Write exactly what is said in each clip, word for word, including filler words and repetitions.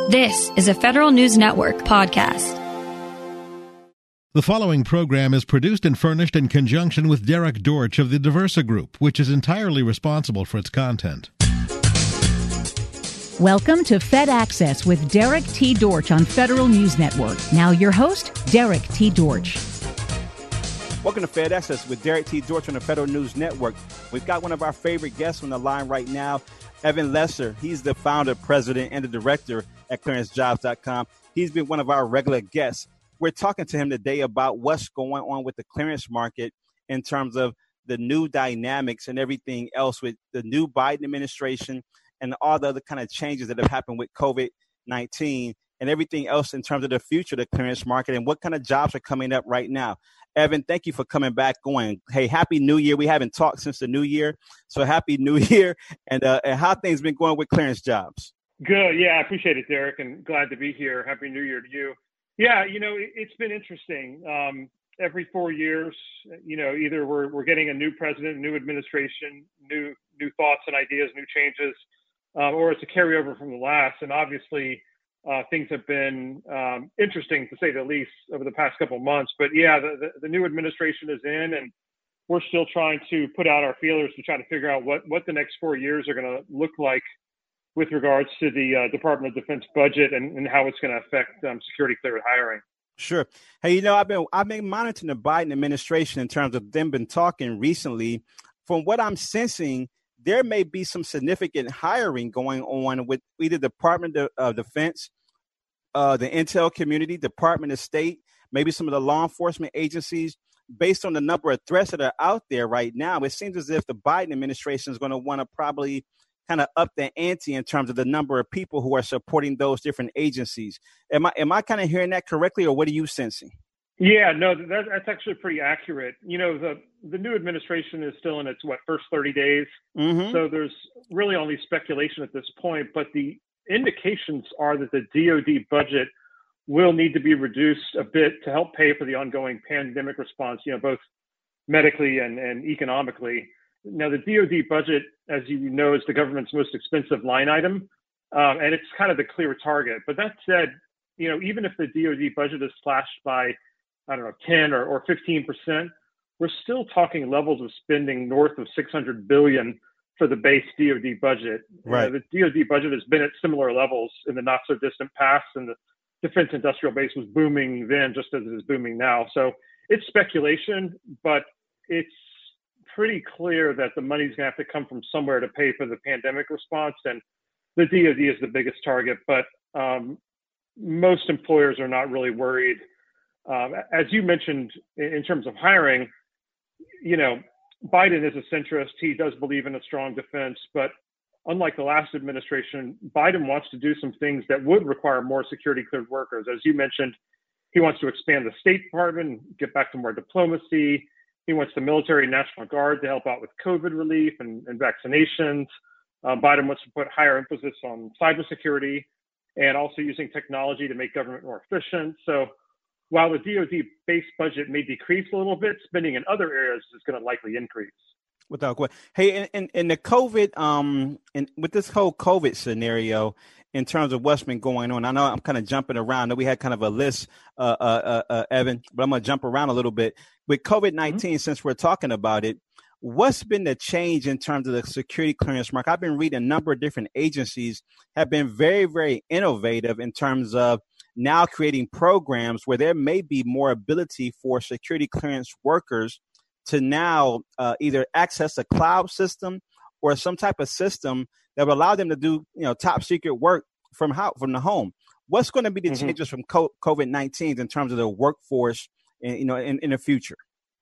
This is a Federal News Network podcast. The following program is produced and furnished in conjunction with Derek Dortch of the Diversa Group, which is entirely responsible for its content. Welcome to Fed Access with Derek T. Dortch on Federal News Network. Now your host, Derek T. Dortch. Welcome to Fed Access with Derek T. Dortch on the Federal News Network. We've got one of our favorite guests on the line right now, Evan Lesser. He's the founder, president, and the director at clearance jobs dot com. He's been one of our regular guests. We're talking to him today about what's going on with the clearance market in terms of the new dynamics and everything else with the new Biden administration and all the other kind of changes that have happened with COVID nineteen and everything else in terms of the future of the clearance market and what kind of jobs are coming up right now. Evan, thank you for coming back on. Hey, Happy New Year. We haven't talked since the new year, so Happy New Year. And, uh, and how things been going with clearance jobs? Good. Yeah, I appreciate it, Derek, and glad to be here. Happy New Year to you. Yeah, you know, it, it's been interesting. Um, every four years, you know, either we're we're getting a new president, new administration, new new thoughts and ideas, new changes, um, or it's a carryover from the last. And obviously, uh, things have been um, interesting to say the least over the past couple of months. But yeah, the, the, the new administration is in, and we're still trying to put out our feelers to try to figure out what what the next four years are going to look like with regards to the uh, Department of Defense budget and, and how it's going to affect um, security cleared hiring. Sure. Hey, you know, I've been I've been monitoring the Biden administration in terms of them been talking recently. From what I'm sensing, there may be some significant hiring going on with either Department of uh, Defense, uh, the intel community, Department of State, maybe some of the law enforcement agencies. Based on the number of threats that are out there right now, it seems as if the Biden administration is going to want to probably kind of up the ante in terms of the number of people who are supporting those different agencies. Am I am I kind of hearing that correctly, or what are you sensing? Yeah, no, that, that's actually pretty accurate. You know, the the new administration is still in its, what, first thirty days. Mm-hmm. So there's really only speculation at this point, but the indications are that the D O D budget will need to be reduced a bit to help pay for the ongoing pandemic response, you know, both medically and, and economically. Now, the D O D budget, as you know, is the government's most expensive line item, um, and it's kind of the clear target. But that said, you know, even if the D O D budget is slashed by, I don't know, ten or, or fifteen percent, we're still talking levels of spending north of six hundred billion dollars for the base D O D budget. Right. Uh, the D O D budget has been at similar levels in the not so distant past, and the defense industrial base was booming then just as it is booming now. So it's speculation, but it's pretty clear that the money's going to have to come from somewhere to pay for the pandemic response, and the D O D is the biggest target. But um, most employers are not really worried. Um, as you mentioned, in terms of hiring, you know, Biden is a centrist. He does believe in a strong defense, but unlike the last administration, Biden wants to do some things that would require more security cleared workers. As you mentioned, he wants to expand the State Department, get back to more diplomacy. He wants the military and National Guard to help out with COVID relief and, and vaccinations. Uh, Biden wants to put higher emphasis on cybersecurity and also using technology to make government more efficient. So while the D O D base budget may decrease a little bit, spending in other areas is going to likely increase. Without question. Hey, in, in, in the COVID, um, and with this whole COVID scenario, in terms of what's been going on, I know I'm kind of jumping around. I know we had kind of a list, uh, uh, uh, Evan, but I'm going to jump around a little bit. With COVID nineteen, mm-hmm. since we're talking about it, what's been the change in terms of the security clearance market? I've been reading a number of different agencies have been very, very innovative in terms of now creating programs where there may be more ability for security clearance workers to now uh, either access a cloud system or some type of system that will allow them to do, you know, top secret work from how, from the home. What's going to be the mm-hmm. changes from COVID nineteen in terms of the workforce, in, you know, in, in the future?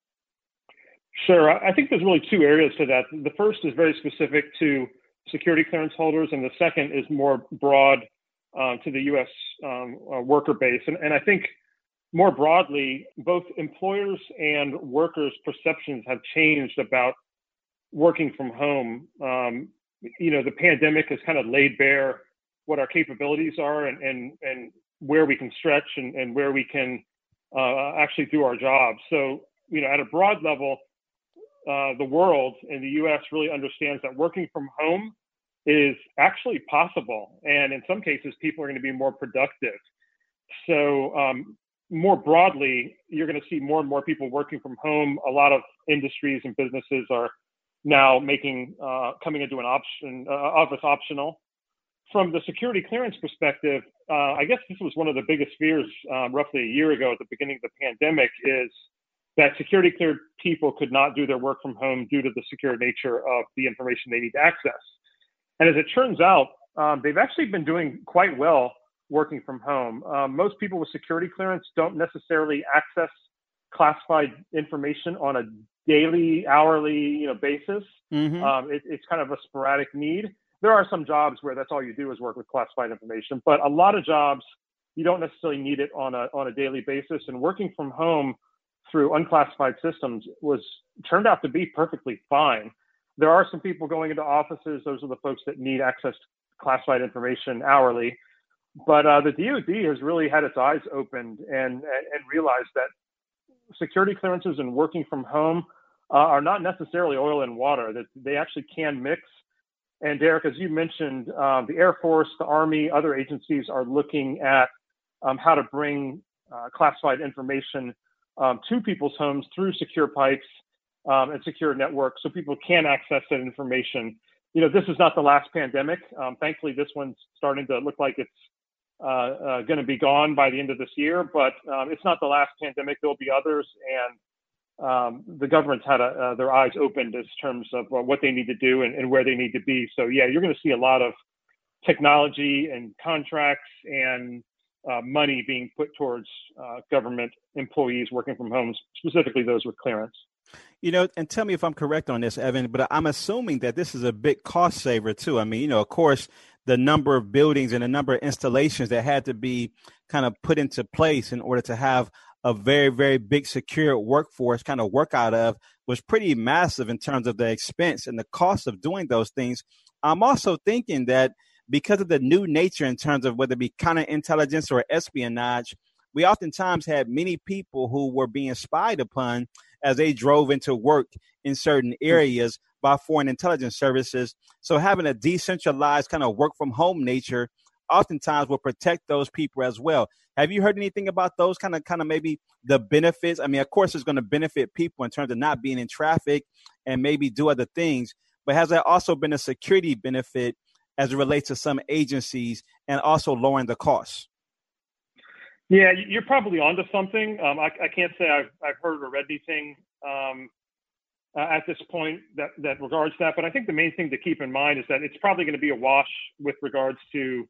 Sure. I think there's really two areas to that. The first is very specific to security clearance holders, and the second is more broad uh, to the U S um, uh, worker base. And, and I think more broadly, both employers and workers' perceptions have changed about working from home. Um, you know, the pandemic has kind of laid bare what our capabilities are and and, and where we can stretch and, and where we can uh, actually do our jobs. So, you know, at a broad level, uh, the world and the U S really understands that working from home is actually possible. And in some cases, people are going to be more productive. So um, more broadly, you're going to see more and more people working from home. A lot of industries and businesses are now making uh, coming into an option uh, office optional. From the security clearance perspective, uh, I guess this was one of the biggest fears um, roughly a year ago at the beginning of the pandemic, is that security cleared people could not do their work from home due to the secure nature of the information they need to access. And as it turns out, um, they've actually been doing quite well working from home. Um, most people with security clearance don't necessarily access classified information on a daily, hourly, you know, basis. Mm-hmm. Um, it, it's kind of a sporadic need. There are some jobs where that's all you do is work with classified information, but a lot of jobs, you don't necessarily need it on a on a daily basis. And working from home through unclassified systems was turned out to be perfectly fine. There are some people going into offices. Those are the folks that need access to classified information hourly. But uh, the D O D has really had its eyes opened and, and, and realized that security clearances and working from home uh, are not necessarily oil and water, that they actually can mix. And Derek, as you mentioned, uh, the Air Force, the Army, other agencies are looking at um, how to bring uh, classified information um, to people's homes through secure pipes um, and secure networks so people can access that information. You know, this is not the last pandemic. Um, thankfully, this one's starting to look like it's uh, uh, going to be gone by the end of this year, but um, it's not the last pandemic. There'll be others. And Um, the government's had a, uh, their eyes opened in terms of uh, what they need to do and, and where they need to be. So yeah, you're going to see a lot of technology and contracts and uh, money being put towards uh, government employees working from home, specifically those with clearance. You know, and tell me if I'm correct on this, Evan, but I'm assuming that this is a big cost saver too. I mean, you know, of course, the number of buildings and the number of installations that had to be kind of put into place in order to have a very, very big secure workforce kind of work out of was pretty massive in terms of the expense and the cost of doing those things. I'm also thinking that because of the new nature in terms of whether it be counterintelligence or espionage, we oftentimes had many people who were being spied upon as they drove into work in certain areas by foreign intelligence services. So having a decentralized kind of work from home nature oftentimes will protect those people as well. Have you heard anything about those kind of kind of maybe the benefits? I mean, of course, it's going to benefit people in terms of not being in traffic and maybe do other things. But has there also been a security benefit as it relates to some agencies and also lowering the costs? Yeah, you're probably onto something. Um, I, I can't say I've, I've heard or read anything um, uh, at this point that, that regards that. But I think the main thing to keep in mind is that it's probably going to be a wash with regards to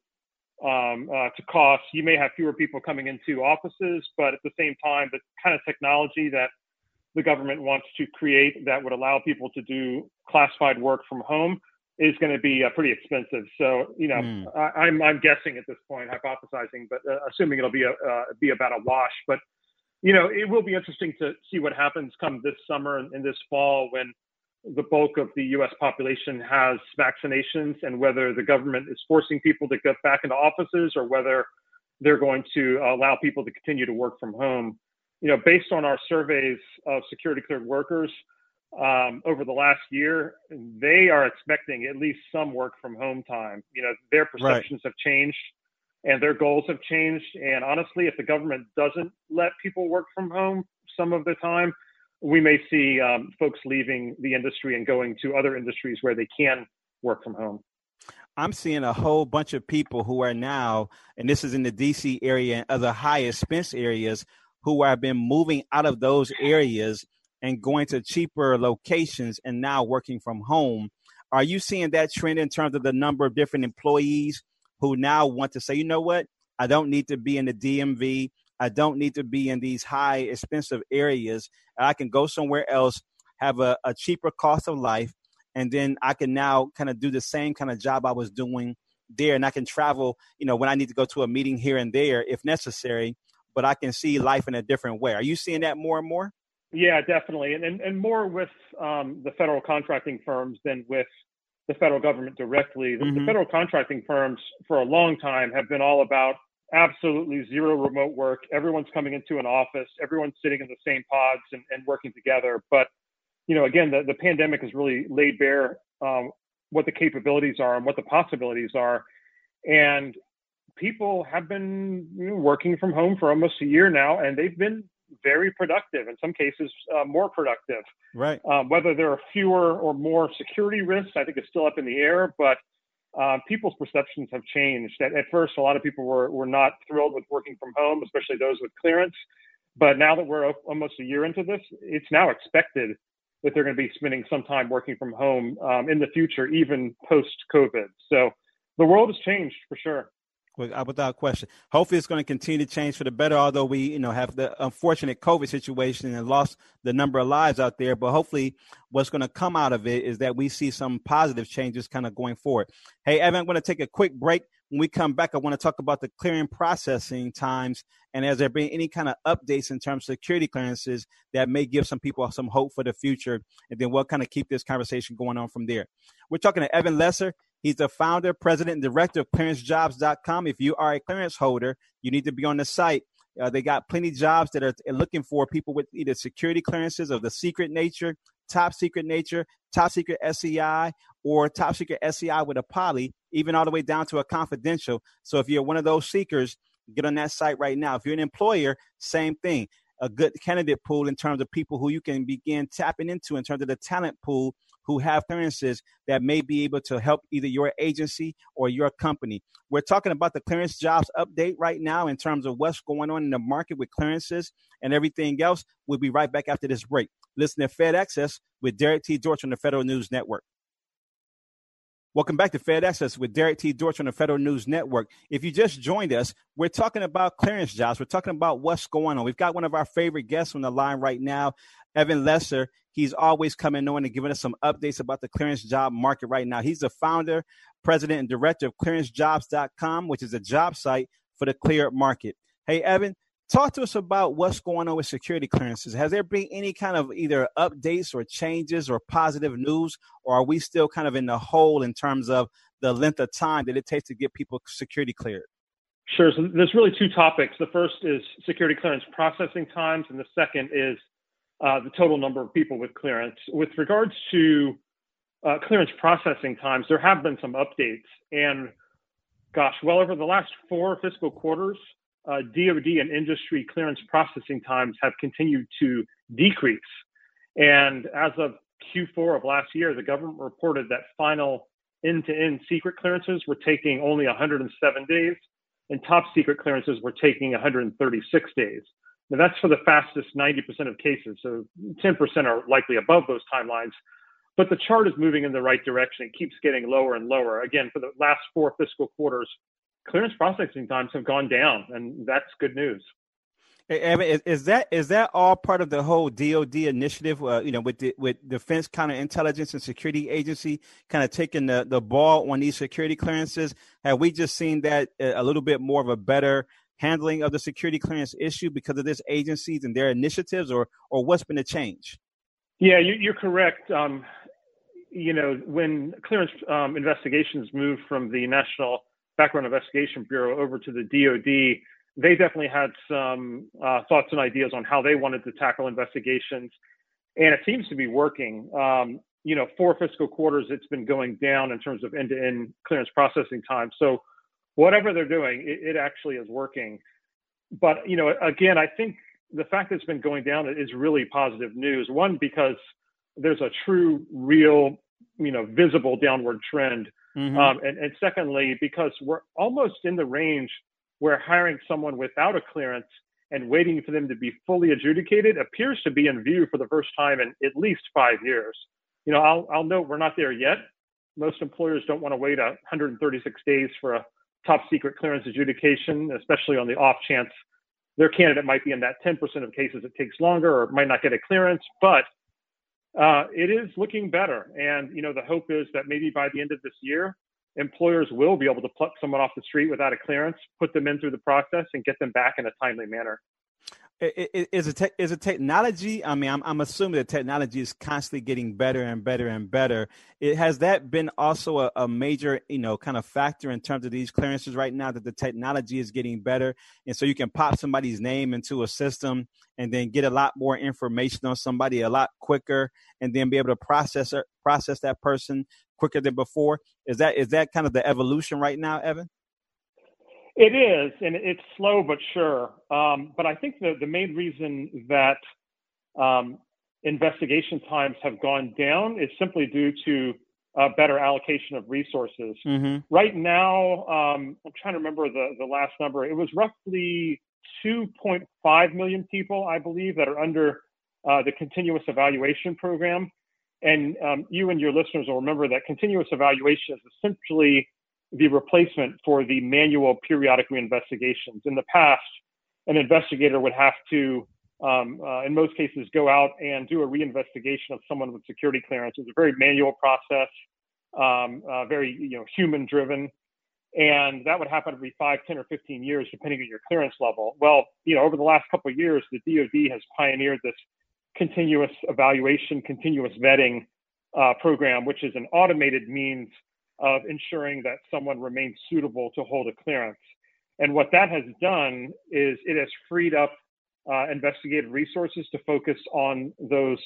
um, uh, to costs. You may have fewer people coming into offices, but at the same time, the kind of technology that the government wants to create that would allow people to do classified work from home is going to be uh, pretty expensive. So, you know, mm. I, I'm I'm guessing at this point, hypothesizing, but uh, assuming it'll be a uh, be about a wash. But you know, it will be interesting to see what happens come this summer and, and this fall when the bulk of the U S population has vaccinations, and whether the government is forcing people to get back into offices or whether they're going to allow people to continue to work from home. You know, based on our surveys of security cleared workers um, over the last year, they are expecting at least some work from home time. You know, their perceptions right. have changed and their goals have changed. And honestly, if the government doesn't let people work from home some of the time, we may see um, folks leaving the industry and going to other industries where they can work from home. I'm seeing a whole bunch of people who are now, and this is in the D C area and other high expense areas, who have been moving out of those areas and going to cheaper locations and now working from home. Are you seeing that trend in terms of the number of different employees who now want to say, you know what, I don't need to be in the D M V. I don't need to be in these high expensive areas. I can go somewhere else, have a, a cheaper cost of life, and then I can now kind of do the same kind of job I was doing there. And I can travel, you know, when I need to go to a meeting here and there if necessary, but I can see life in a different way. Are you seeing that more and more? Yeah, definitely. And and, and more with um, the federal contracting firms than with the federal government directly. The, mm-hmm. the federal contracting firms for a long time have been all about absolutely zero remote work. Everyone's coming into an office. Everyone's sitting in the same pods and, and working together. But, you know, again, the, the pandemic has really laid bare um, what the capabilities are and what the possibilities are. And people have been you know, working from home for almost a year now, and they've been very productive, in some cases uh, more productive. Right. Um, whether there are fewer or more security risks, I think is still up in the air, but uh, people's perceptions have changed. At, at first, a lot of people were, were not thrilled with working from home, especially those with clearance. But now that we're almost a year into this, it's now expected that they're going to be spending some time working from home um, in the future, even post-COVID. So the world has changed for sure. Without question. Hopefully it's going to continue to change for the better, although we, you know, have the unfortunate COVID situation and lost the number of lives out there. But hopefully what's going to come out of it is that we see some positive changes kind of going forward. Hey, Evan, I'm going to take a quick break. When we come back, I want to talk about the clearing processing times and has there been any kind of updates in terms of security clearances that may give some people some hope for the future. And then we'll kind of keep this conversation going on from there. We're talking to Evan Lesser. He's the founder, president, and director of clearance jobs dot com. If you are a clearance holder, you need to be on the site. Uh, they got plenty of jobs that are looking for people with either security clearances of the secret nature, top secret nature, top secret S E I, or top secret S E I with a poly, even all the way down to a confidential. So if you're one of those seekers, get on that site right now. If you're an employer, same thing. A good candidate pool in terms of people who you can begin tapping into in terms of the talent pool who have clearances that may be able to help either your agency or your company. We're talking about the clearance jobs update right now in terms of what's going on in the market with clearances and everything else. We'll be right back after this break. Listen to Fed Access with Derek T. Dortch on the Federal News Network. Welcome back to Fed Access with Derek T. Dortch on the Federal News Network. If you just joined us, we're talking about clearance jobs. We're talking about what's going on. We've got one of our favorite guests on the line right now, Evan Lesser. He's always coming on and giving us some updates about the clearance job market right now. He's the founder, president, and director of clearance jobs dot com, which is a job site for the cleared market. Hey, Evan, talk to us about what's going on with security clearances. Has there been any kind of either updates or changes or positive news, or are we still kind of in the hole in terms of the length of time that it takes to get people security cleared? Sure. So there's really two topics. The first is security clearance processing times, and the second is uh, the total number of people with clearance. With regards to uh, clearance processing times, there have been some updates. And gosh, well, over the last four fiscal quarters, Uh, D O D and industry clearance processing times have continued to decrease. And as of Q four of last year, the government reported that final end-to-end secret clearances were taking only one hundred seven days, and top secret clearances were taking one hundred thirty-six days. Now, that's for the fastest ninety percent of cases, so ten percent are likely above those timelines. But the chart is moving in the right direction. It keeps getting lower and lower. Again, for the last four fiscal quarters, clearance processing times have gone down, and that's good news. Hey, Evan, is, is that is that all part of the whole D O D initiative? Uh, you know, with the, with Defense Counterintelligence and Security Agency kind of taking the, the ball on these security clearances. Have we just seen that a little bit more of a better handling of the security clearance issue because of this agencies and their initiatives, or or what's been the change? Yeah, you, you're correct. Um, you know, when clearance um, investigations moved from the National Background Investigation Bureau over to the D O D, they definitely had some uh, thoughts and ideas on how they wanted to tackle investigations, and it seems to be working. Um, you know, four fiscal quarters, it's been going down in terms of end-to-end clearance processing time. So whatever they're doing, it, it actually is working. But, you know, again, I think the fact that it's been going down is really positive news. One, because there's a true, real, you know, visible downward trend. Mm-hmm. Um, and, and secondly, because we're almost in the range where hiring someone without a clearance and waiting for them to be fully adjudicated appears to be in view for the first time in at least five years. You know, I'll, I'll note we're not there yet. Most employers don't want to wait one hundred thirty-six days for a top secret clearance adjudication, especially on the off chance their candidate might be in that ten percent of cases it takes longer or might not get a clearance. But Uh, it is looking better. And, you know, the hope is that maybe by the end of this year, employers will be able to pluck someone off the street without a clearance, put them in through the process, and get them back in a timely manner. Is it te- is it technology? I mean, I'm I'm assuming that technology is constantly getting better and better and better. It has that been also a, a major, you know, kind of factor in terms of these clearances right now, that the technology is getting better, and so you can pop somebody's name into a system and then get a lot more information on somebody a lot quicker, and then be able to process it, process that person quicker than before. Is that is that kind of the evolution right now, Evan? It is, and it's slow but sure. Um, but I think the, the main reason that um, investigation times have gone down is simply due to uh, better allocation of resources. Mm-hmm. Right now, um, I'm trying to remember the, the last number. It was roughly two point five million people, I believe, that are under uh, the continuous evaluation program. And um, you and your listeners will remember that continuous evaluation is essentially the replacement for the manual periodic reinvestigations. In the past, an investigator would have to, um, uh, in most cases, go out and do a reinvestigation of someone with security clearance. It's a very manual process, um, uh, very you know human-driven, and that would happen every five, ten, or fifteen years, depending on your clearance level. Well, you know, over the last couple of years, the D O D has pioneered this continuous evaluation, continuous vetting uh, program, which is an automated means of ensuring that someone remains suitable to hold a clearance. And what that has done is it has freed up uh, investigative resources to focus on those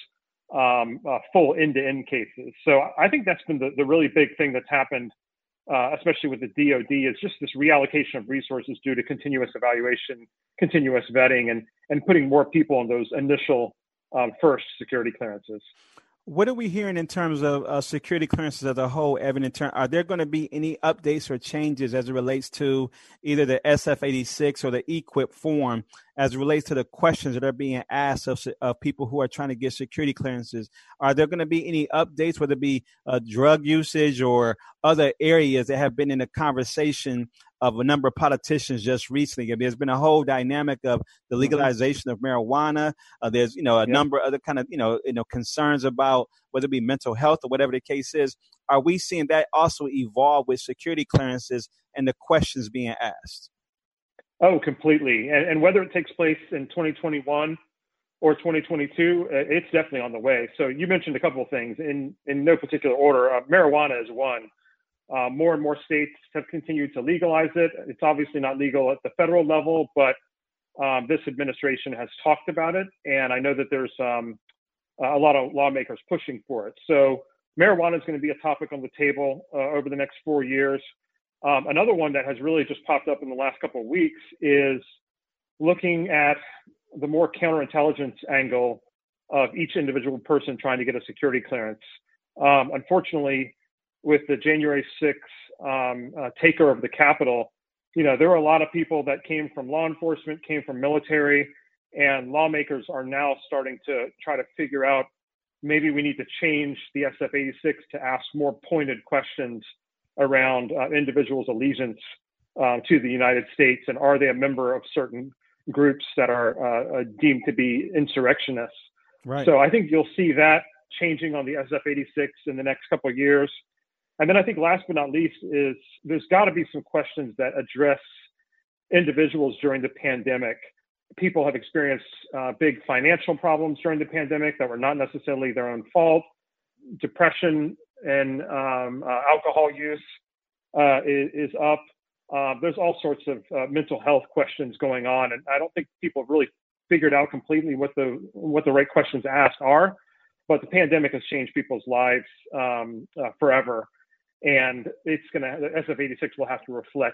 um, uh, full end-to-end cases. So I think that's been the, the really big thing that's happened, uh, especially with the D O D, is just this reallocation of resources due to continuous evaluation, continuous vetting, and, and putting more people on those initial um, first security clearances. What are we hearing in terms of uh, security clearances as a whole, Evan? In turn, are there going to be any updates or changes as it relates to either the S F eighty-six or the E Q I P form, as it relates to the questions that are being asked of, of people who are trying to get security clearances? Are there going to be any updates, whether it be uh, drug usage or other areas that have been in the conversation of a number of politicians just recently? There's been a whole dynamic of the legalization of marijuana. Uh, there's, you know, a yep. number of other kind of, you know, you know, concerns about whether it be mental health or whatever the case is. Are we seeing that also evolve with security clearances and the questions being asked? Oh, completely. And, and whether it takes place in twenty twenty-one or twenty twenty-two, it's definitely on the way. So you mentioned a couple of things in, in no particular order. Uh, marijuana is one. Uh, more and more states have continued to legalize it. It's obviously not legal at the federal level, but um, this administration has talked about it. And I know that there's um, a lot of lawmakers pushing for it. So marijuana is going to be a topic on the table uh, over the next four years. Um, another one that has really just popped up in the last couple of weeks is looking at the more counterintelligence angle of each individual person trying to get a security clearance. Um, unfortunately, with the January sixth um, uh, takeover of the Capitol, you know, there were a lot of people that came from law enforcement, came from military, and lawmakers are now starting to try to figure out maybe we need to change the S F eighty-six to ask more pointed questions around uh, individuals' allegiance uh, to the United States, and are they a member of certain groups that are uh, deemed to be insurrectionists. Right. So I think you'll see that changing on the S F eighty-six in the next couple of years. And then I think last but not least is there's got to be some questions that address individuals during the pandemic. People have experienced uh, big financial problems during the pandemic that were not necessarily their own fault. Depression and um, uh, alcohol use uh, is, is up. Uh, there's all sorts of uh, mental health questions going on, and I don't think people have really figured out completely what the what the right questions asked are. But the pandemic has changed people's lives um, uh, forever. And it's going to, the S F eighty-six will have to reflect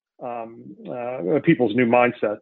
um, uh, people's new mindsets.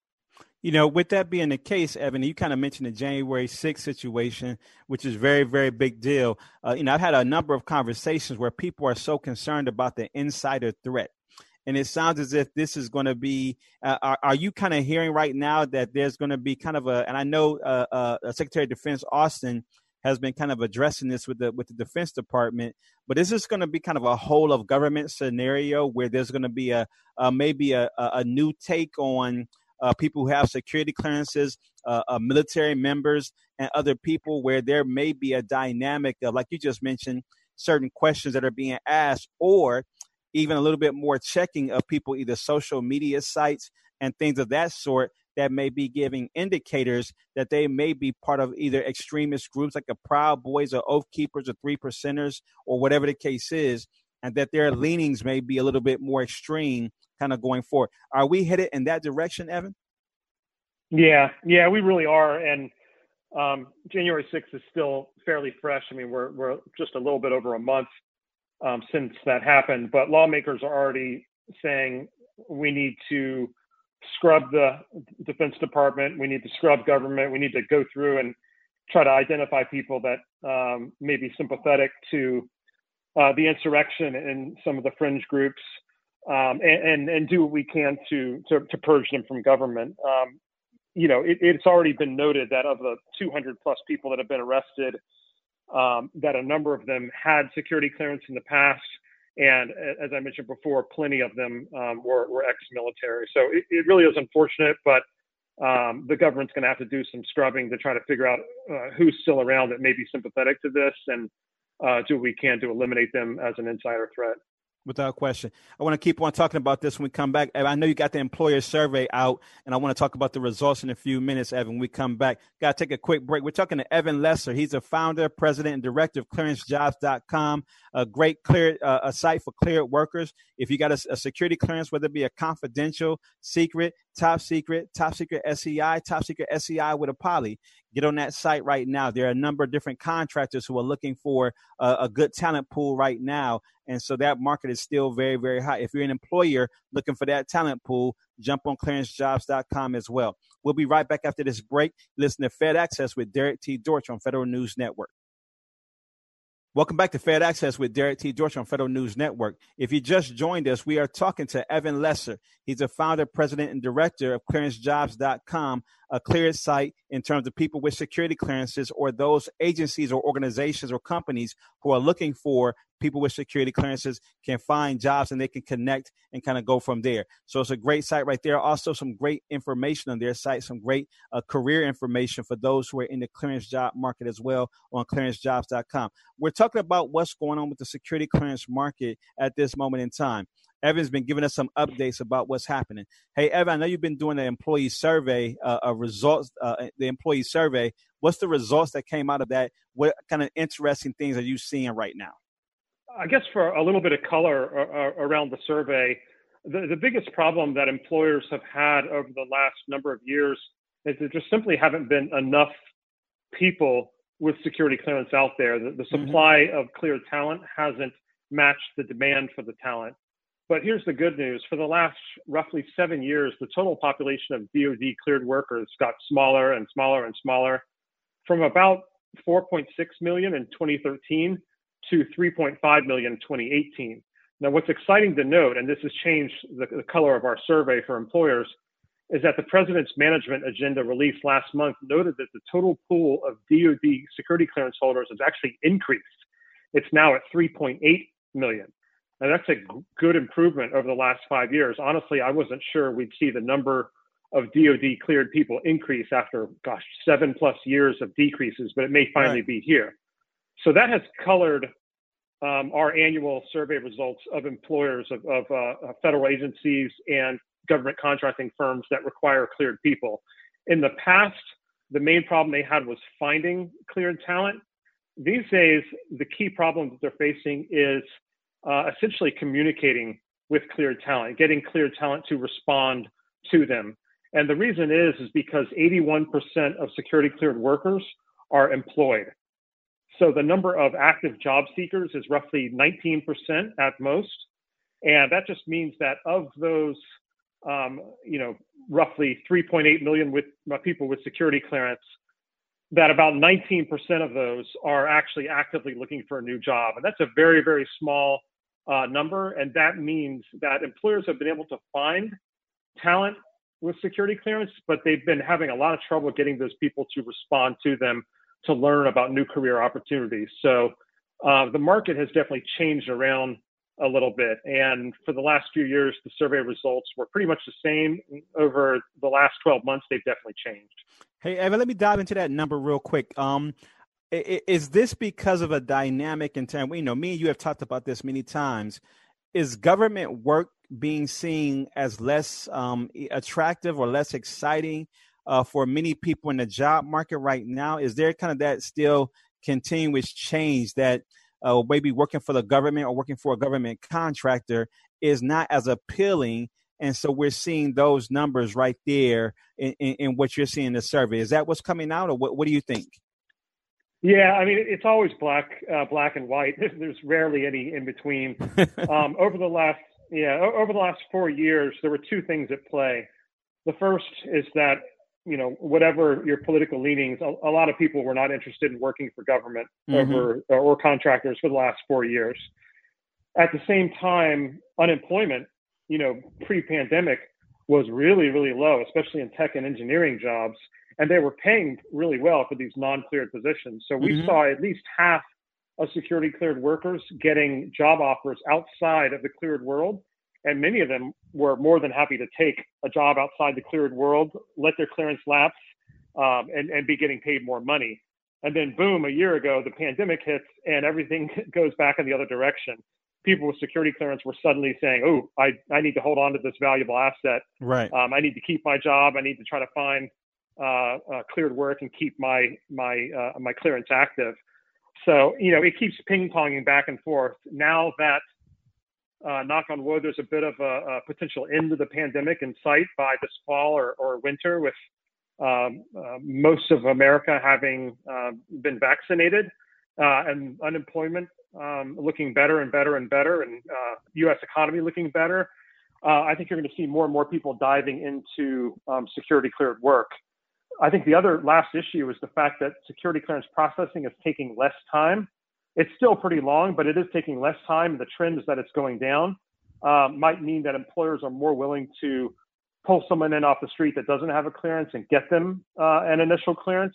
You know, with that being the case, Evan, you kind of mentioned the January sixth situation, which is very, very big deal. Uh, you know, I've had a number of conversations where people are so concerned about the insider threat. And it sounds as if this is going to be, uh, are, are you kind of hearing right now that there's going to be kind of a, and I know uh, uh, Secretary of Defense Austin has been kind of addressing this with the with the Defense Department, but is this going to be kind of a whole of government scenario where there's going to be a uh, maybe a, a new take on uh, people who have security clearances, uh, uh, military members, and other people, where there may be a dynamic of, like you just mentioned, certain questions that are being asked, or even a little bit more checking of people, either social media sites and things of that sort, that may be giving indicators that they may be part of either extremist groups like the Proud Boys or Oath Keepers or Three Percenters or whatever the case is, and that their leanings may be a little bit more extreme kind of going forward. Are we headed in that direction, Evan? Yeah, yeah, we really are. And um, January sixth is still fairly fresh. I mean, we're we're just a little bit over a month um, since that happened, but lawmakers are already saying we need to scrub the Defense Department, we need to scrub government, we need to go through and try to identify people that um, may be sympathetic to uh, the insurrection and some of the fringe groups, um, and, and and do what we can to to, to purge them from government. Um, you know, it, it's already been noted that of the two hundred plus people that have been arrested, um, that a number of them had security clearance in the past. And as I mentioned before, plenty of them um, were, were ex-military. So it, it really is unfortunate, but um, the government's going to have to do some scrubbing to try to figure out uh, who's still around that may be sympathetic to this and uh, do what we can to eliminate them as an insider threat. Without question. I want to keep on talking about this when we come back. I know you got the employer survey out, and I want to talk about the results in a few minutes, Evan, when we come back. Got to take a quick break. We're talking to Evan Lesser. He's a founder, president, and director of clearance jobs dot com, a great clear uh, a site for cleared workers. If you got a, a security clearance, whether it be a confidential, secret, top secret, top secret S E I, top secret S E I with a poly, get on that site right now. There are a number of different contractors who are looking for a, a good talent pool right now. And so that market is still very, very high. If you're an employer looking for that talent pool, jump on clearance jobs dot com as well. We'll be right back after this break. Listen to Fed Access with Derek T. Dortch on Federal News Network. Welcome back to Fed Access with Derek T. Dortch on Federal News Network. If you just joined us, we are talking to Evan Lesser. He's a founder, president, and director of clearance jobs dot com, a cleared site in terms of people with security clearances or those agencies or organizations or companies who are looking for people with security clearances can find jobs and they can connect and kind of go from there. So it's a great site right there. Also some great information on their site, some great uh, career information for those who are in the clearance job market as well on clearance jobs dot com. We're talking about what's going on with the security clearance market at this moment in time. Evan's been giving us some updates about what's happening. Hey, Evan, I know you've been doing the employee survey, uh, uh, results, uh, the employee survey. What's the results that came out of that? What kind of interesting things are you seeing right now? I guess for a little bit of color uh, around the survey, the, the biggest problem that employers have had over the last number of years is there just simply haven't been enough people with security clearance out there. The, the supply mm-hmm. of cleared talent hasn't matched the demand for the talent. But here's the good news. For the last roughly seven years, the total population of D O D cleared workers got smaller and smaller and smaller, from about four point six million in twenty thirteen to three point five million in twenty eighteen. Now, what's exciting to note, and this has changed the, the color of our survey for employers, is that the President's management agenda released last month noted that the total pool of D O D security clearance holders has actually increased. It's now at three point eight million. Now, that's a g- good improvement over the last five years. Honestly, I wasn't sure we'd see the number of D O D cleared people increase after, gosh, seven plus years of decreases, but it may finally right. be here. So that has colored um, our annual survey results of employers of, of uh, federal agencies and government contracting firms that require cleared people. In the past, the main problem they had was finding cleared talent. These days, the key problem that they're facing is uh, essentially communicating with cleared talent, getting cleared talent to respond to them. And the reason is, is because eighty-one percent of security cleared workers are employed. So the number of active job seekers is roughly nineteen percent at most. And that just means that of those, um, you know, roughly three point eight million with uh, people with security clearance, that about nineteen percent of those are actually actively looking for a new job. And that's a very, very small uh, number. And that means that employers have been able to find talent with security clearance, but they've been having a lot of trouble getting those people to respond to them to learn about new career opportunities. So uh, the market has definitely changed around a little bit. And for the last few years, the survey results were pretty much the same. Over the last twelve months, they've definitely changed. Hey, Evan, let me dive into that number real quick. Um, is this because of a dynamic in terms, you know, me and you have talked about this many times. Is government work being seen as less um, attractive or less exciting uh, for many people in the job market right now? Is there kind of that still continuous change that uh, maybe working for the government or working for a government contractor is not as appealing? And so we're seeing those numbers right there in, in, in what you're seeing in the survey. Is that what's coming out, or what, what do you think? Yeah, I mean, it's always black, uh, black and white. There's rarely any in between. um, over the last, yeah, over the last four years, there were two things at play. The first is that, you know, whatever your political leanings, a, a lot of people were not interested in working for government mm-hmm. over or contractors for the last four years. At the same time, unemployment, you know, pre-pandemic was really, really low, especially in tech and engineering jobs. And they were paying really well for these non-cleared positions. So we mm-hmm. saw at least half of security cleared workers getting job offers outside of the cleared world. And many of them were more than happy to take a job outside the cleared world, let their clearance lapse, um, and, and be getting paid more money. And then boom, a year ago, the pandemic hits and everything goes back in the other direction. People with security clearance were suddenly saying, oh, I, I need to hold on to this valuable asset. Right. Um, I need to keep my job. I need to try to find Uh, uh, cleared work and keep my my uh, my clearance active. So you know it keeps ping ponging back and forth. Now that uh, knock on wood, there's a bit of a, a potential end of the pandemic in sight by this fall or, or winter, with um, uh, most of America having uh, been vaccinated uh, and unemployment um, looking better and better and better, and uh, U S economy looking better. Uh, I think you're going to see more and more people diving into um, security cleared work. I think the other last issue is the fact that security clearance processing is taking less time. It's still pretty long, but it is taking less time. The trend is that it's going down. Uh, might mean that employers are more willing to pull someone in off the street that doesn't have a clearance and get them uh, an initial clearance.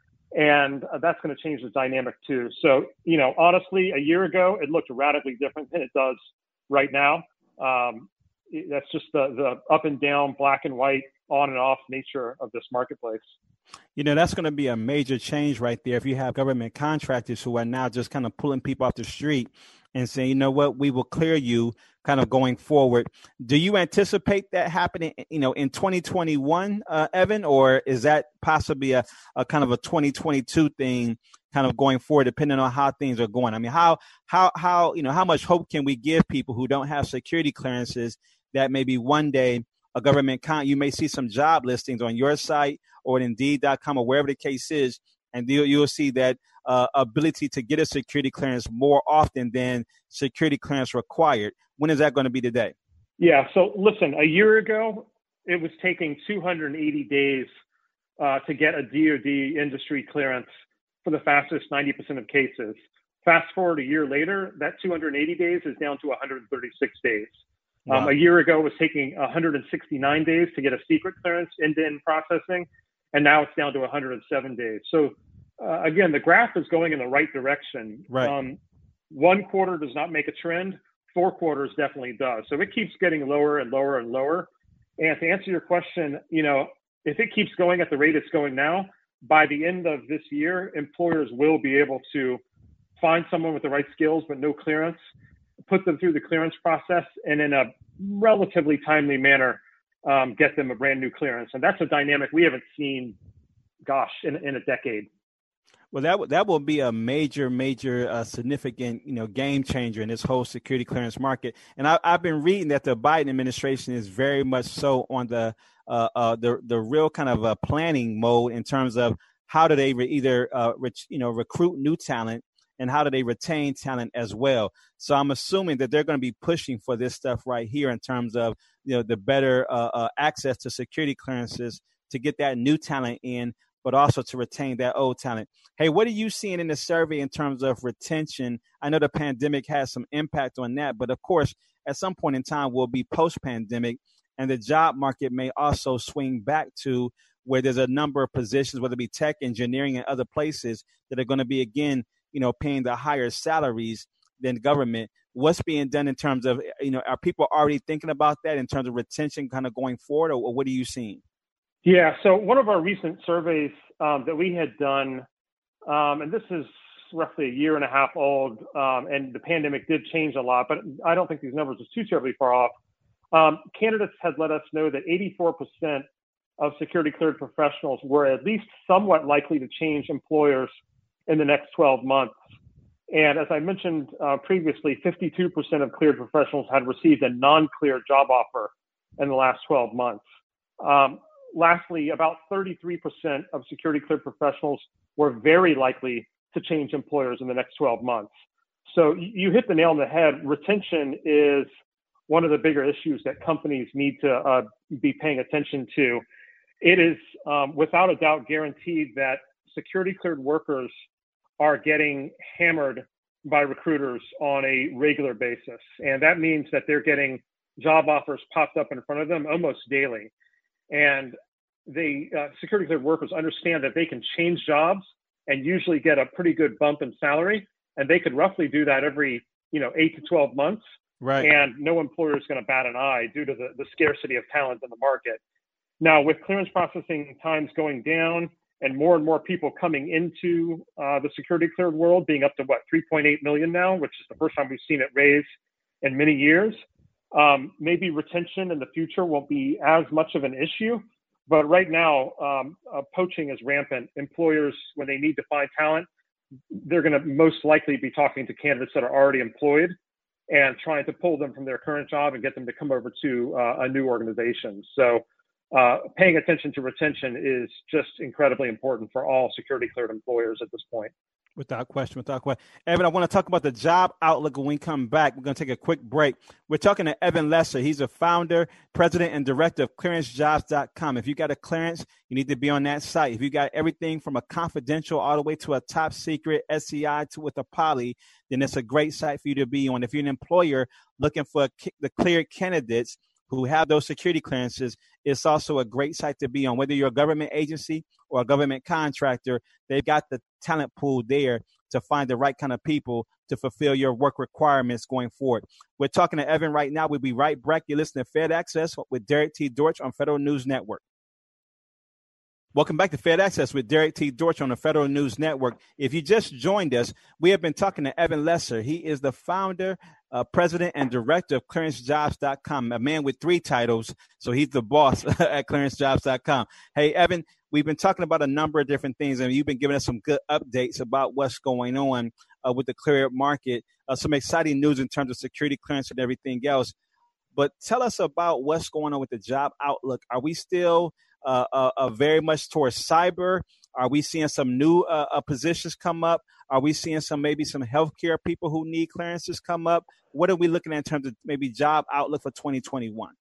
And uh, that's going to change the dynamic too. So, you know, honestly, a year ago, it looked radically different than it does right now. Um, that's just the, the up and down, black and white, on and off nature of this marketplace. You know, that's going to be a major change right there. If you have government contractors who are now just kind of pulling people off the street and saying, you know what, we will clear you kind of going forward. Do you anticipate that happening, you know, in twenty twenty-one, uh, Evan, or is that possibly a, a kind of a twenty twenty-two thing kind of going forward, depending on how things are going? I mean, how, how, how, you know, how much hope can we give people who don't have security clearances that maybe one day a government con, you may see some job listings on your site or at Indeed dot com or wherever the case is, and you'll, you'll see that uh, ability to get a security clearance more often than security clearance required. When is that going to be today? Yeah. So listen, a year ago, it was taking two hundred eighty days uh, to get a D O D industry clearance for the fastest ninety percent of cases. Fast forward a year later, that two hundred eighty days is down to one hundred thirty-six days. Wow. Um, a year ago, it was taking one hundred sixty-nine days to get a secret clearance end-to-end processing, and now it's down to one hundred seven days. So, uh, again, the graph is going in the right direction. Right. Um, one quarter does not make a trend. Four quarters definitely does. So it keeps getting lower and lower and lower. And to answer your question, you know, if it keeps going at the rate it's going now, by the end of this year, employers will be able to find someone with the right skills but no clearance, put them through the clearance process, and in a relatively timely manner, um, get them a brand new clearance. And that's a dynamic we haven't seen, gosh, in, in a decade. Well, that that will be a major, major, uh, significant, you know, game changer in this whole security clearance market. And I, I've been reading that the Biden administration is very much so on the uh, uh, the the real kind of uh, planning mode in terms of how do they re- either uh, re- you know recruit new talent, and how do they retain talent as well. So I'm assuming that they're going to be pushing for this stuff right here in terms of, you know, the better uh, uh, access to security clearances to get that new talent in, but also to retain that old talent. Hey, what are you seeing in the survey in terms of retention? I know the pandemic has some impact on that, but of course, at some point in time, we'll be post-pandemic, and the job market may also swing back to where there's a number of positions, whether it be tech, engineering, and other places that are going to be, again, you know, paying the higher salaries than government. What's being done in terms of, you know, are people already thinking about that in terms of retention kind of going forward, or, or what are you seeing? Yeah, so one of our recent surveys um, that we had done, um, and this is roughly a year and a half old, um, and the pandemic did change a lot, but I don't think these numbers are too terribly far off. Um, candidates had let us know that eighty-four percent of security cleared professionals were at least somewhat likely to change employers in the next twelve months. And as I mentioned uh, previously, fifty-two percent of cleared professionals had received a non-cleared job offer in the last twelve months. Um, lastly, about thirty-three percent of security cleared professionals were very likely to change employers in the next twelve months. So you hit the nail on the head. Retention is one of the bigger issues that companies need to uh, be paying attention to. It is um, without a doubt guaranteed that security cleared workers are getting hammered by recruiters on a regular basis. And that means that they're getting job offers popped up in front of them almost daily. And the uh, security cleared workers understand that they can change jobs and usually get a pretty good bump in salary. And they could roughly do that every, you know, eight to twelve months. Right. And no employer is going to bat an eye due to the, the scarcity of talent in the market. Now, with clearance processing times going down and more and more people coming into uh, the security cleared world, being up to what, three point eight million now, which is the first time we've seen it raise in many years. Um, maybe retention in the future won't be as much of an issue, but right now, um, uh, poaching is rampant. Employers, when they need to find talent, they're going to most likely be talking to candidates that are already employed and trying to pull them from their current job and get them to come over to uh, a new organization. So uh, paying attention to retention is just incredibly important for all security cleared employers at this point. Without question, without question. Evan, I want to talk about the job outlook when we come back. We're going to take a quick break. We're talking to Evan Lesser. He's a founder, president, and director of clearance jobs dot com. If you got a clearance, you need to be on that site. If you got everything from a confidential all the way to a top secret S C I to with a poly, then it's a great site for you to be on. If you're an employer looking for the cleared candidates who have those security clearances, it's also a great site to be on. Whether you're a government agency or a government contractor, they've got the talent pool there to find the right kind of people to fulfill your work requirements going forward. We're talking to Evan right now. We'll be right back. You're listening to Fed Access with Derek T. Dortch on Federal News Network. Welcome back to Fed Access with Derek T. Dortch on the Federal News Network. If you just joined us, we have been talking to Evan Lesser. He is the founder, uh, president, and director of clearance jobs dot com, a man with three titles. So he's the boss at clearance jobs dot com. Hey, Evan, we've been talking about a number of different things, and you've been giving us some good updates about what's going on uh, with the cleared market, uh, some exciting news in terms of security clearance and everything else. But tell us about what's going on with the job outlook. Are we still uh, uh, uh, very much towards cyber? Are we seeing some new uh, uh, positions come up? Are we seeing some maybe some healthcare people who need clearances come up? What are we looking at in terms of maybe job outlook for twenty twenty-one?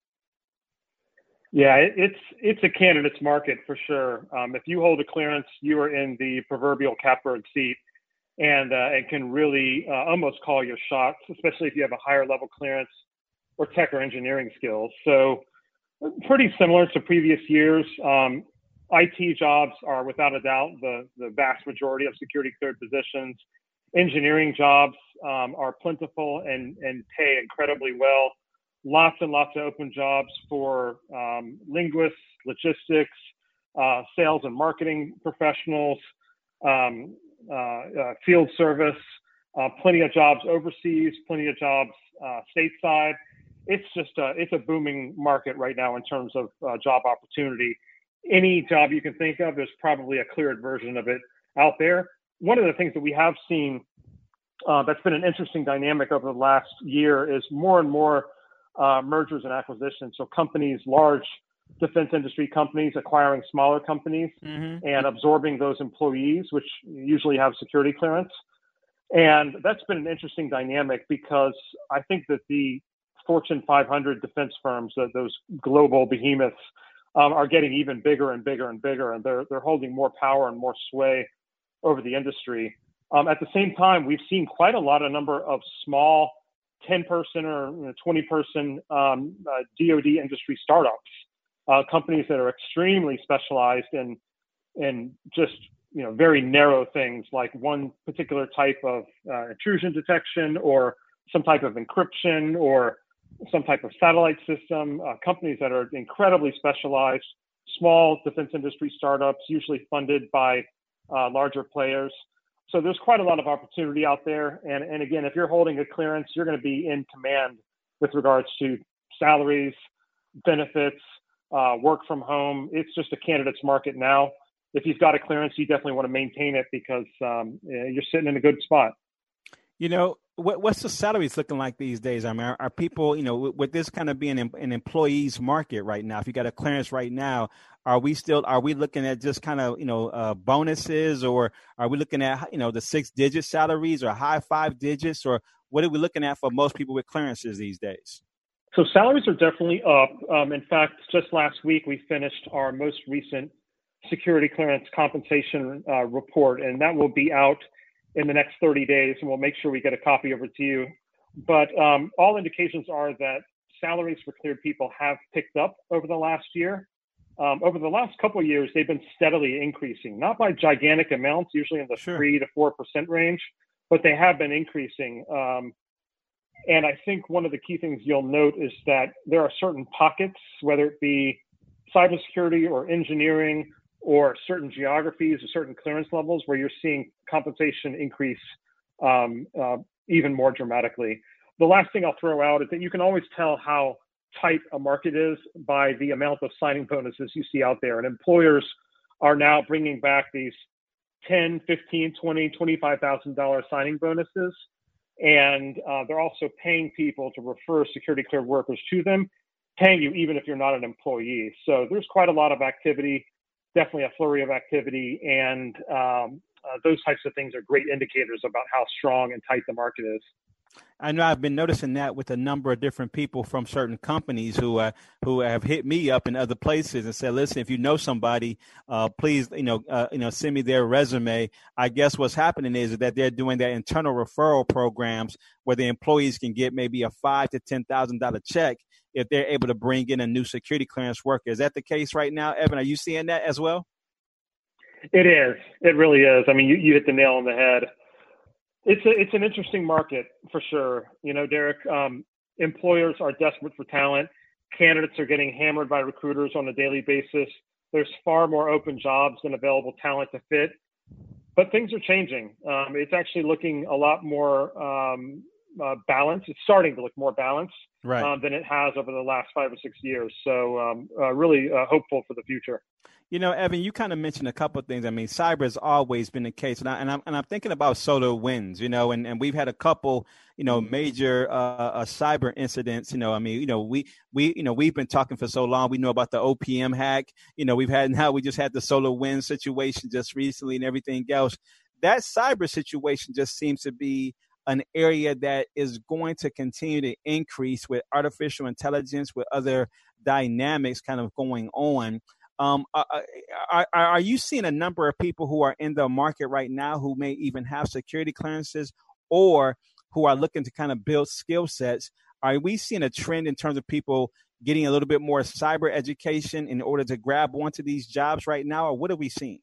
Yeah, it's it's a candidate's market for sure. Um, if you hold a clearance, you are in the proverbial catbird seat, and uh, and can really uh, almost call your shots, especially if you have a higher level clearance or tech or engineering skills. So pretty similar to previous years. Um, I T jobs are without a doubt the, the vast majority of security cleared positions. Engineering jobs um, are plentiful and, and pay incredibly well. Lots and lots of open jobs for um, linguists, logistics, uh, sales and marketing professionals, um, uh, uh, field service, uh, plenty of jobs overseas, plenty of jobs uh, stateside. It's just a, it's a booming market right now in terms of uh, job opportunity. Any job you can think of, there's probably a cleared version of it out there. One of the things that we have seen uh, that's been an interesting dynamic over the last year is more and more uh, mergers and acquisitions. So companies, large defense industry companies acquiring smaller companies mm-hmm. and absorbing those employees, which usually have security clearance. And that's been an interesting dynamic because I think that the Fortune five hundred defense firms, uh, those global behemoths, um, are getting even bigger and bigger and bigger, and they're they're holding more power and more sway over the industry. Um, at the same time, we've seen quite a lot of number of small ten person or you know, twenty person um, uh, D O D industry startups, uh, companies that are extremely specialized in in just you know very narrow things like one particular type of uh, intrusion detection or some type of encryption or some type of satellite system, uh, companies that are incredibly specialized, small defense industry startups, usually funded by uh, larger players. So there's quite a lot of opportunity out there. And, and again, if you're holding a clearance, you're going to be in command with regards to salaries, benefits, uh, work from home. It's just a candidate's market now. If you've got a clearance, you definitely want to maintain it because um, you're sitting in a good spot. You know, what, what's the salaries looking like these days? I mean, are, are people, you know, with, with this kind of being an, an employee's market right now, if you got a clearance right now, are we still, are we looking at just kind of, you know, uh, bonuses, or are we looking at, you know, the six digit salaries or high five digits, or what are we looking at for most people with clearances these days? So salaries are definitely up. Um, in fact, just last week, we finished our most recent security clearance compensation uh, report, and that will be out in the next thirty days, and we'll make sure we get a copy over to you. But um, all indications are that salaries for cleared people have picked up over the last year. Um, over the last couple of years, they've been steadily increasing, not by gigantic amounts, usually in the Sure. three to four percent range, but they have been increasing. Um, and I think one of the key things you'll note is that there are certain pockets, whether it be cybersecurity or engineering or certain geographies or certain clearance levels, where you're seeing compensation increase um, uh, even more dramatically. The last thing I'll throw out is that you can always tell how tight a market is by the amount of signing bonuses you see out there. And employers are now bringing back these ten, fifteen, twenty, twenty-five thousand dollars signing bonuses. And uh, they're also paying people to refer security cleared workers to them, paying you even if you're not an employee. So there's quite a lot of activity, definitely a flurry of activity. And um, uh, those types of things are great indicators about how strong and tight the market is. I know I've been noticing that with a number of different people from certain companies who uh, who have hit me up in other places and said, "Listen, if you know somebody, uh, please, you know, uh, you know, send me their resume." I guess what's happening is that they're doing their internal referral programs where the employees can get maybe a five to ten thousand dollar check if they're able to bring in a new security clearance worker. Is that the case right now, Evan? Are you seeing that as well? It is. It really is. I mean, you, you hit the nail on the head. It's a, it's an interesting market for sure. You know, Derek, um, employers are desperate for talent. Candidates are getting hammered by recruiters on a daily basis. There's far more open jobs than available talent to fit, but things are changing. Um, it's actually looking a lot more um, uh, balanced. It's starting to look more balanced right. um, than it has over the last five or six years. So um, uh, really uh, hopeful for the future. You know, Evan, you kind of mentioned a couple of things. I mean, cyber has always been the case, and, I, and I'm and I'm thinking about SolarWinds. You know, and, and we've had a couple, you know, major uh, uh, cyber incidents. You know, I mean, you know, we we you know we've been talking for so long. We know about the O P M hack. You know, we've had now we just had the SolarWinds situation just recently, and everything else. That cyber situation just seems to be an area that is going to continue to increase with artificial intelligence, with other dynamics kind of going on. Um, are, are, are you seeing a number of people who are in the market right now who may even have security clearances or who are looking to kind of build skill sets? Are we seeing a trend in terms of people getting a little bit more cyber education in order to grab onto these jobs right now, or what are we seeing?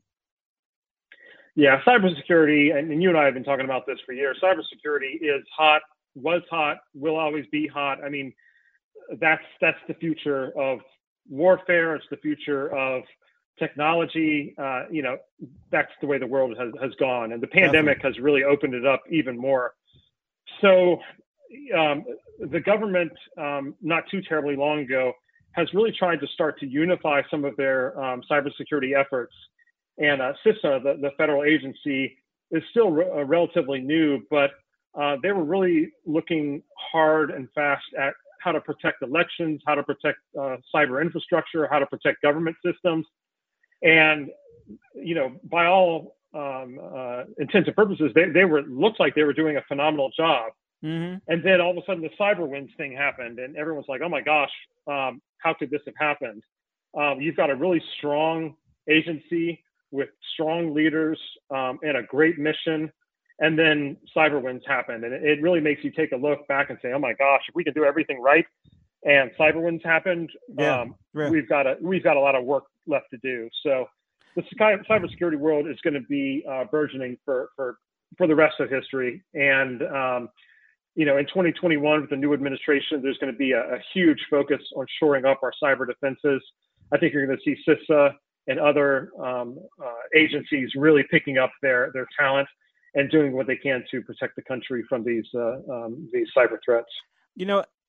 Yeah, cybersecurity, and you and I have been talking about this for years. Cybersecurity is hot, was hot, will always be hot. I mean, that's that's the future of warfare. It's the future of technology. Uh, you know, that's the way the world has, has gone. And the pandemic Definitely. has really opened it up even more. So um, the government, um, not too terribly long ago, has really tried to start to unify some of their um, cybersecurity efforts. And uh, CISA, the, the federal agency, is still re- uh, relatively new, but uh, they were really looking hard and fast at how to protect elections, how to protect uh, cyber infrastructure, how to protect government systems. And, you know, by all um, uh, intents and purposes, they, they were, looked like they were doing a phenomenal job. Mm-hmm. And then all of a sudden the CyberWinds thing happened and everyone's like, oh my gosh, um, how could this have happened? Um, you've got a really strong agency with strong leaders um, and a great mission. And then CyberWinds happened. And it really makes you take a look back and say, oh my gosh, if we can do everything right and CyberWinds happened, yeah, um, right. we've got a, we've got a lot of work left to do. So the cybersecurity world is going to be uh, burgeoning for, for, for the rest of history. And, um, you know, in twenty twenty-one with the new administration, there's going to be a, a huge focus on shoring up our cyber defenses. I think you're going to see CISA and other um, uh, agencies really picking up their, their talent and doing what they can to protect the country from these uh, um, these cyber threats. You know,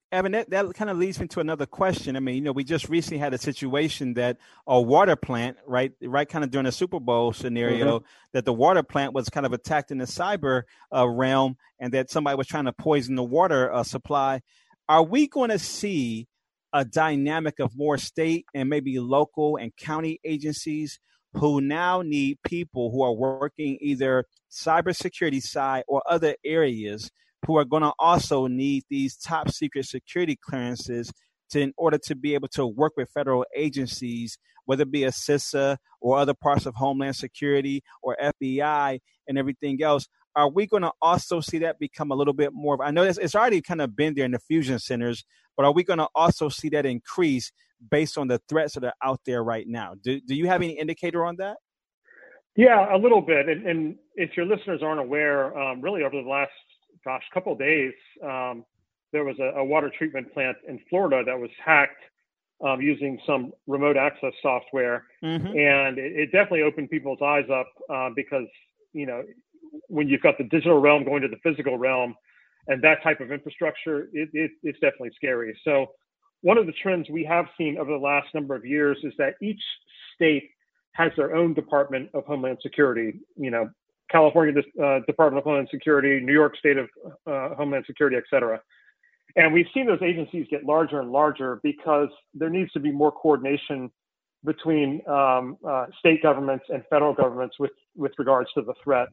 Evan, that, that kind of leads me to another question. I mean, you know, we just recently had a situation that a water plant, right, right, kind of during a Super Bowl scenario, mm-hmm. that the water plant was kind of attacked in the cyber uh, realm, and that somebody was trying to poison the water uh, supply. Are we going to see a dynamic of more state and maybe local and county agencies who now need people who are working either cybersecurity side or other areas who are going to also need these top secret security clearances to, in order to be able to work with federal agencies, whether it be a CISA or other parts of Homeland Security or F B I and everything else? Are we going to also see that become a little bit more? I know it's, it's already kind of been there in the fusion centers, but are we going to also see that increase based on the threats that are out there right now? Do, do you have any indicator on that? Yeah, a little bit. And, and if your listeners aren't aware, um, really over the last gosh, couple of days, um, there was a, a water treatment plant in Florida that was hacked um, using some remote access software. Mm-hmm. And it, it definitely opened people's eyes up uh, because, you know, when you've got the digital realm going to the physical realm and that type of infrastructure, it, it, it's definitely scary. So one of the trends we have seen over the last number of years is that each state has their own Department of Homeland Security, you know, California uh, Department of Homeland Security, New York State of uh, Homeland Security, et cetera. And we've seen those agencies get larger and larger because there needs to be more coordination between um, uh, state governments and federal governments with, with regards to the threats.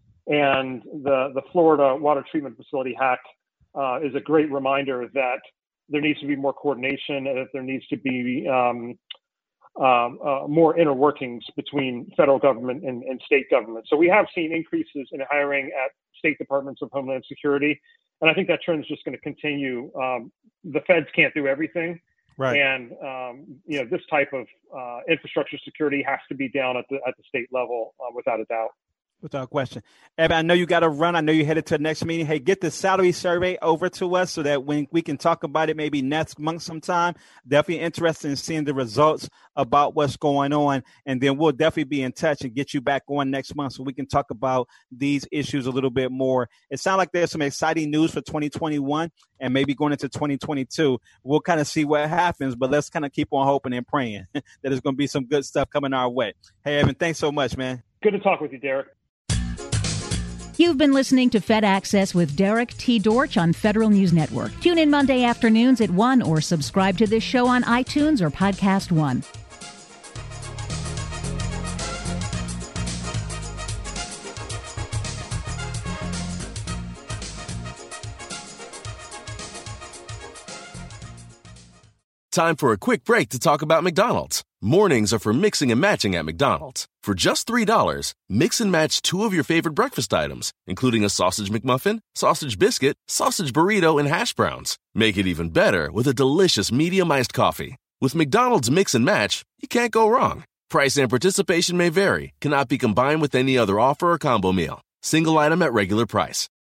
And the, the Florida water treatment facility hack uh, is a great reminder that there needs to be more coordination and that there needs to be um, Um, uh, more inner workings between federal government and, and state government. So we have seen increases in hiring at state departments of Homeland Security. And I think that trend is just going to continue. Um, the feds can't do everything. Right. And, um, you know, this type of uh, infrastructure security has to be down at the, at the state level uh, without a doubt. Without question. Evan, I know you got to run. I know you're headed to the next meeting. Hey, get the salary survey over to us so that when we can talk about it maybe next month sometime. Definitely interested in seeing the results about what's going on. And then we'll definitely be in touch and get you back on next month so we can talk about these issues a little bit more. It sounds like there's some exciting news for twenty twenty-one and maybe going into twenty twenty-two. We'll kind of see what happens, but let's kind of keep on hoping and praying that there's going to be some good stuff coming our way. Hey, Evan, thanks so much, man. Good to talk with you, Derek. You've been listening to Fed Access with Derek T. Dortch on Federal News Network. Tune in Monday afternoons at one or subscribe to this show on iTunes or Podcast One. Time for a quick break to talk about McDonald's. Mornings are for mixing and matching at McDonald's. For just three dollars, mix and match two of your favorite breakfast items, including a sausage McMuffin, sausage biscuit, sausage burrito, and hash browns. Make it even better with a delicious medium iced coffee. With McDonald's Mix and Match, you can't go wrong. Price and participation may vary, cannot be combined with any other offer or combo meal. Single item at regular price.